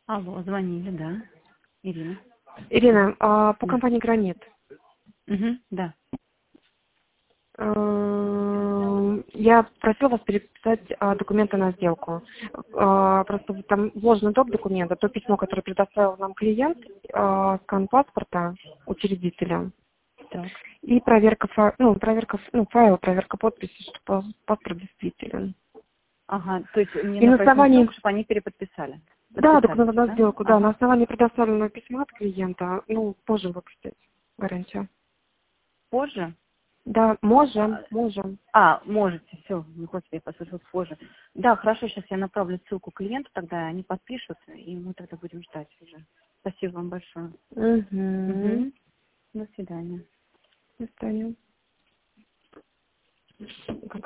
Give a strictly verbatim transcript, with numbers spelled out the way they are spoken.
Алло, звонили, да. Ирина. Ирина, а, по Да. компании «Гранит». Угу, да. Эм, Я просила вас переписать а, документы на сделку. А, Просто вот там вложено доп. Документа, то письмо, которое предоставил нам клиент, а, скан паспорта учредителя Так. и проверка, фа- ну, проверка, ф- ну, файла, проверка подписи, что па- паспорт действителен. Ага, то есть мне И на направить на основании, сделку, чтобы они переподписали. да, Подписали документ все, на да? сделку, да, на Ага. основании предоставленного письма от клиента, ну, можем выпустить гарантию. Позже? Да, можем, А, можем. а, можете, все, господи, я послушала позже. Да, хорошо, сейчас я направлю ссылку клиенту, тогда они подпишут, и мы тогда будем ждать уже. Спасибо вам большое. Угу. Угу. До свидания. До свидания.